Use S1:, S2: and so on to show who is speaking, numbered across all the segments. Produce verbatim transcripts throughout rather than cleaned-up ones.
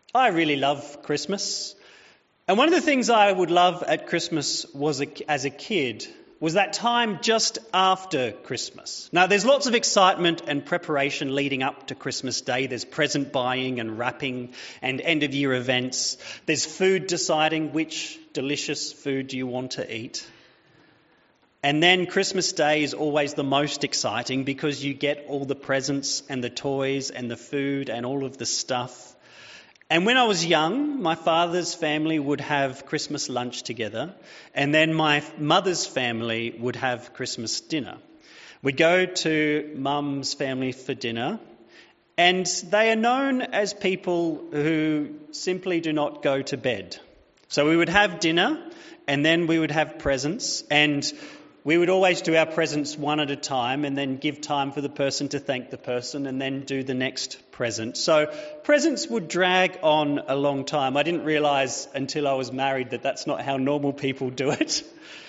S1: I really love Christmas. And one of the things I would love at Christmas was a, as a kid was that time just after Christmas. Now, there's lots of excitement and preparation leading up to Christmas Day. There's present buying and wrapping and end-of-year events. There's food deciding which delicious food do you want to eat. And then Christmas Day is always the most exciting because you get all the presents and the toys and the food and all of the stuff. And when I was young, my father's family would have Christmas lunch together, and then my mother's family would have Christmas dinner. We'd go to Mum's family for dinner, and they are known as people who simply do not go to bed. So we would have dinner, and then we would have presents, and we would always do our presents one at a time and then give time for the person to thank the person and then do the next present. So presents would drag on a long time. I didn't realise until I was married that that's not how normal people do it.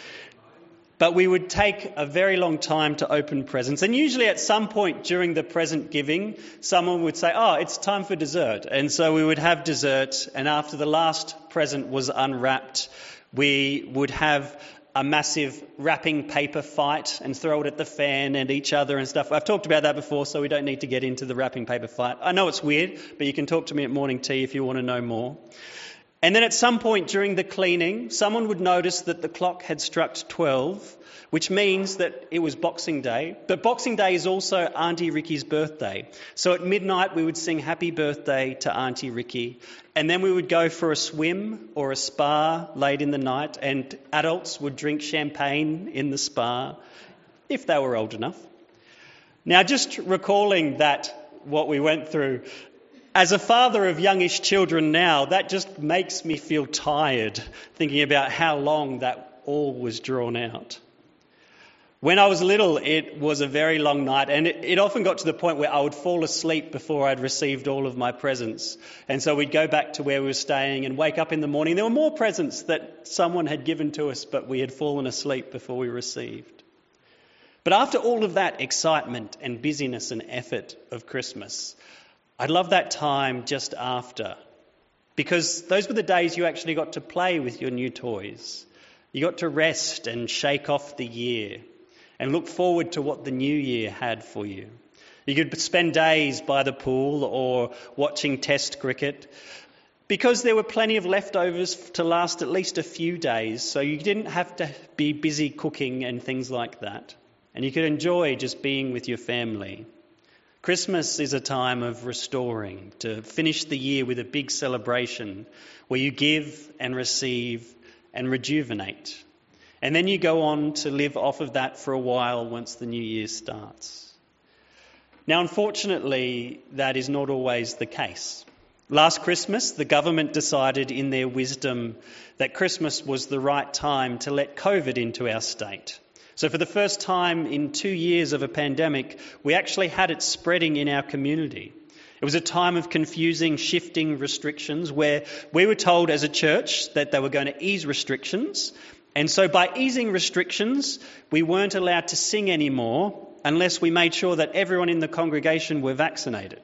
S1: But we would take a very long time to open presents. And usually at some point during the present giving, someone would say, oh, it's time for dessert. And so we would have dessert. And after the last present was unwrapped, we would have a massive wrapping paper fight and throw it at the fan and each other and stuff. I've talked about that before, so we don't need to get into the wrapping paper fight. I know it's weird, but you can talk to me at morning tea if you want to know more. And then at some point during the cleaning, someone would notice that the clock had struck twelve, which means that it was Boxing Day. But Boxing Day is also Auntie Ricky's birthday. So at midnight we would sing happy birthday to Auntie Ricky. And then we would go for a swim or a spa late in the night, and adults would drink champagne in the spa, if they were old enough. Now, just recalling that, what we went through, as a father of youngish children now, that just makes me feel tired, thinking about how long that all was drawn out. When I was little, it was a very long night, and it, it often got to the point where I would fall asleep before I'd received all of my presents. And so we'd go back to where we were staying and wake up in the morning. There were more presents that someone had given to us, but we had fallen asleep before we received. But after all of that excitement and busyness and effort of Christmas, I love that time just after, because those were the days you actually got to play with your new toys. You got to rest and shake off the year and look forward to what the new year had for you. You could spend days by the pool or watching Test cricket, because there were plenty of leftovers to last at least a few days, so you didn't have to be busy cooking and things like that. And you could enjoy just being with your family. Christmas is a time of restoring, to finish the year with a big celebration where you give and receive and rejuvenate. And then you go on to live off of that for a while once the new year starts. Now, unfortunately, that is not always the case. Last Christmas, the government decided in their wisdom that Christmas was the right time to let COVID into our state. So for the first time in two years of a pandemic, we actually had it spreading in our community. It was a time of confusing, shifting restrictions where we were told as a church that they were going to ease restrictions. And so by easing restrictions, we weren't allowed to sing anymore unless we made sure that everyone in the congregation were vaccinated,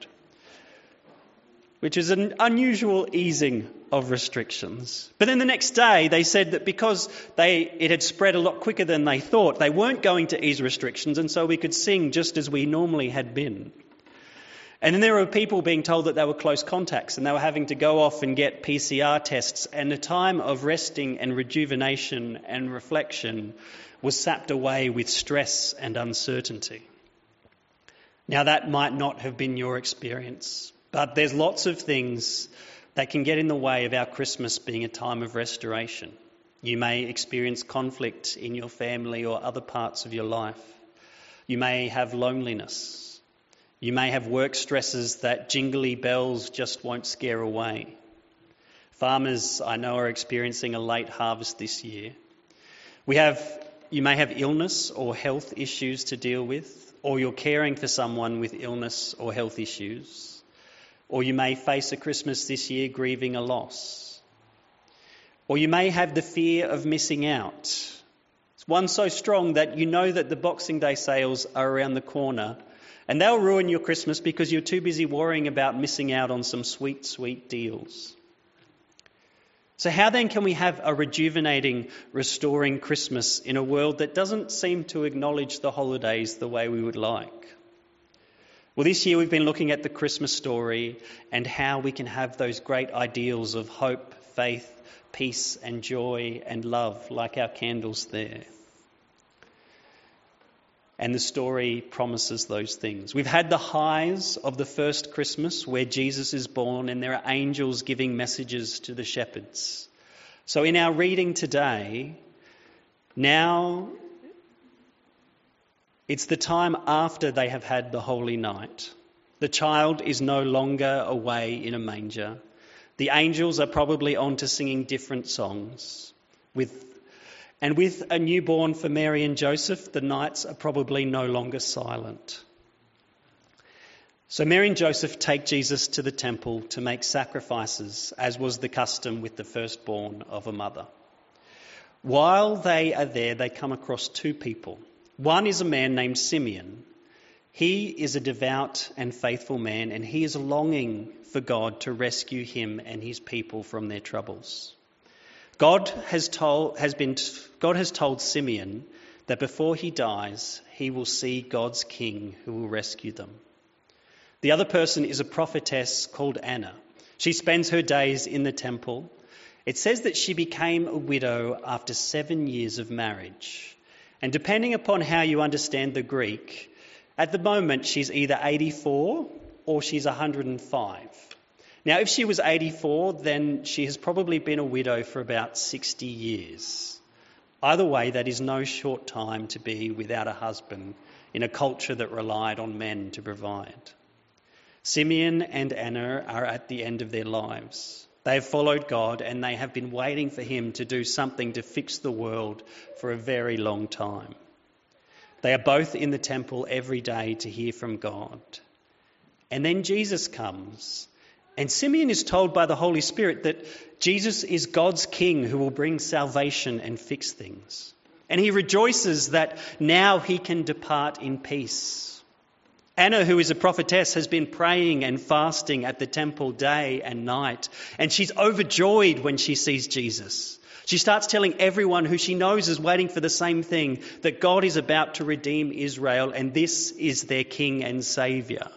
S1: which is an unusual easing of restrictions. But then the next day they said that because they it had spread a lot quicker than they thought, they weren't going to ease restrictions, and so we could sing just as we normally had been. And then there were people being told that they were close contacts and they were having to go off and get P C R tests, and a time of resting and rejuvenation and reflection was sapped away with stress and uncertainty. Now, that might not have been your experience, but there's lots of things that can get in the way of our Christmas being a time of restoration. You may experience conflict in your family or other parts of your life. You may have loneliness. You may have work stresses that jingly bells just won't scare away. Farmers, I know, are experiencing a late harvest this year. We have, you may have illness or health issues to deal with, or you're caring for someone with illness or health issues. Or you may face a Christmas this year grieving a loss. Or you may have the fear of missing out. It's one so strong that you know that the Boxing Day sales are around the corner, And they'll ruin your Christmas because you're too busy worrying about missing out on some sweet, sweet deals. So how then can we have a rejuvenating, restoring Christmas in a world that doesn't seem to acknowledge the holidays the way we would like? Well, this year we've been looking at the Christmas story and how we can have those great ideals of hope, faith, peace and joy and love like our candles there. And the story promises those things. We've had the highs of the first Christmas where Jesus is born and there are angels giving messages to the shepherds. So in our reading today, now it's the time after they have had the holy night. The child is no longer away in a manger. The angels are probably on to singing different songs. With And with a newborn for Mary and Joseph, the nights are probably no longer silent. So Mary and Joseph take Jesus to the temple to make sacrifices, as was the custom with the firstborn of a mother. While they are there, they come across two people. One is a man named Simeon. He is a devout and faithful man, and he is longing for God to rescue him and his people from their troubles. God has told has been God has told Simeon that before he dies, he will see God's king who will rescue them. The other person is a prophetess called Anna. She spends her days in the temple. It says that she became a widow after seven years of marriage. And depending upon how you understand the Greek, at the moment she's either eighty-four or she's one hundred five. Now, if she was eighty-four, then she has probably been a widow for about sixty years. Either way, that is no short time to be without a husband in a culture that relied on men to provide. Simeon and Anna are at the end of their lives. They have followed God and they have been waiting for him to do something to fix the world for a very long time. They are both in the temple every day to hear from God. And then Jesus comes. And Simeon is told by the Holy Spirit that Jesus is God's king who will bring salvation and fix things. And he rejoices that now he can depart in peace. Anna, who is a prophetess, has been praying and fasting at the temple day and night. And she's overjoyed when she sees Jesus. She starts telling everyone who she knows is waiting for the same thing, that God is about to redeem Israel and this is their king and saviour.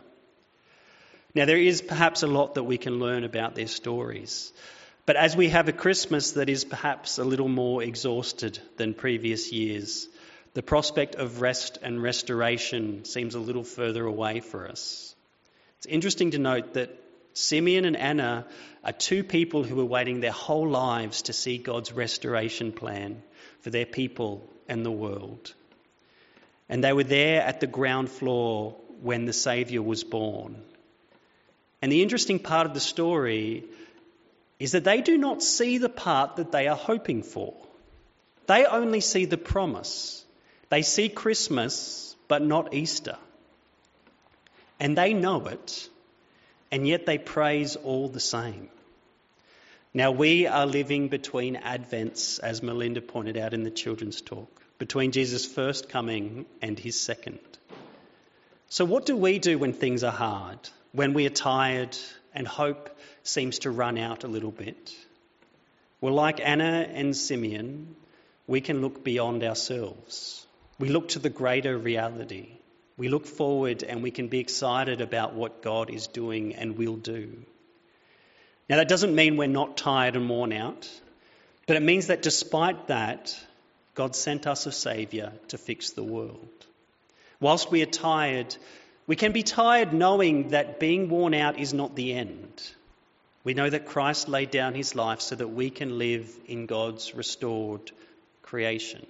S1: Now, there is perhaps a lot that we can learn about their stories. But as we have a Christmas that is perhaps a little more exhausted than previous years, the prospect of rest and restoration seems a little further away for us. It's interesting to note that Simeon and Anna are two people who were waiting their whole lives to see God's restoration plan for their people and the world. And they were there at the ground floor when the Saviour was born. And the interesting part of the story is that they do not see the part that they are hoping for. They only see the promise. They see Christmas, but not Easter. And they know it, and yet they praise all the same. Now, we are living between Advents, as Melinda pointed out in the children's talk, between Jesus' first coming and his second. So what do we do when things are hard? When we are tired and hope seems to run out a little bit? Well, like Anna and Simeon, we can look beyond ourselves. We look to the greater reality. We look forward and we can be excited about what God is doing and will do. Now, that doesn't mean we're not tired and worn out, but it means that despite that, God sent us a Saviour to fix the world. Whilst we are tired, we can be tired knowing that being worn out is not the end. We know that Christ laid down his life so that we can live in God's restored creation.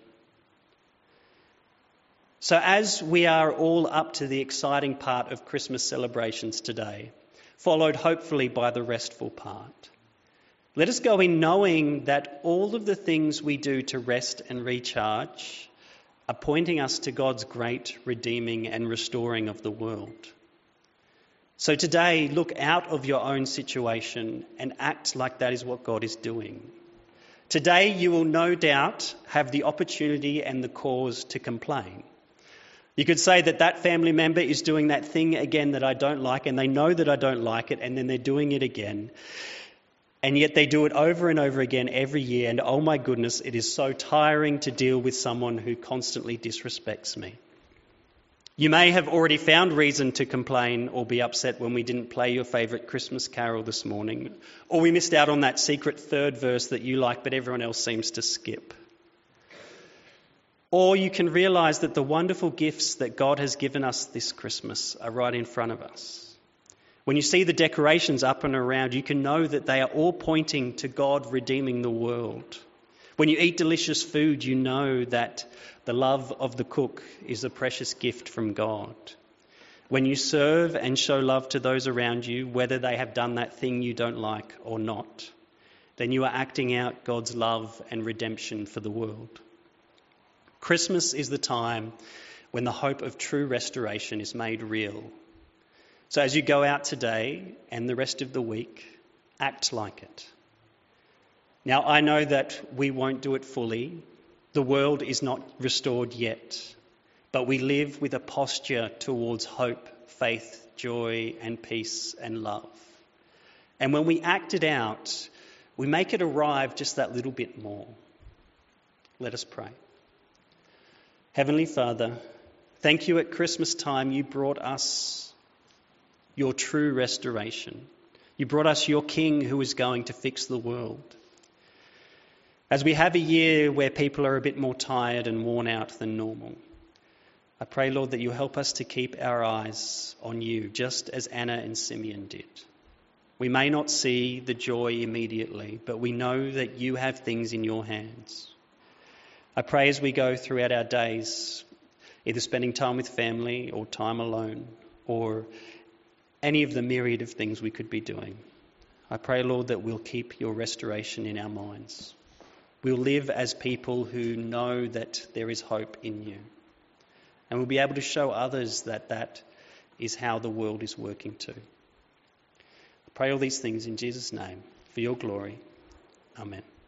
S1: So as we are all up to the exciting part of Christmas celebrations today, followed hopefully by the restful part, let us go in knowing that all of the things we do to rest and recharge are pointing us to God's great redeeming and restoring of the world. So today, look out of your own situation and act like that is what God is doing. Today, you will no doubt have the opportunity and the cause to complain. You could say that that family member is doing that thing again that I don't like, and they know that I don't like it, and then they're doing it again. And yet they do it over and over again every year, and oh my goodness, it is so tiring to deal with someone who constantly disrespects me. You may have already found reason to complain or be upset when we didn't play your favourite Christmas carol this morning, or we missed out on that secret third verse that you like but everyone else seems to skip. Or you can realise that the wonderful gifts that God has given us this Christmas are right in front of us. When you see the decorations up and around, you can know that they are all pointing to God redeeming the world. When you eat delicious food, you know that the love of the cook is a precious gift from God. When you serve and show love to those around you, whether they have done that thing you don't like or not, then you are acting out God's love and redemption for the world. Christmas is the time when the hope of true restoration is made real. So as you go out today and the rest of the week, act like it. Now, I know that we won't do it fully. The world is not restored yet, but we live with a posture towards hope, faith, joy, and peace and love. And when we act it out, we make it arrive just that little bit more. Let us pray. Heavenly Father, thank you at Christmas time you brought us your true restoration. You brought us your King who is going to fix the world. As we have a year where people are a bit more tired and worn out than normal, I pray, Lord, that you help us to keep our eyes on you, just as Anna and Simeon did. We may not see the joy immediately, but we know that you have things in your hands. I pray as we go throughout our days, either spending time with family or time alone, or any of the myriad of things we could be doing, I pray, Lord, that we'll keep your restoration in our minds. We'll live as people who know that there is hope in you. And we'll be able to show others that that is how the world is working too. I pray all these things in Jesus' name, for your glory. Amen.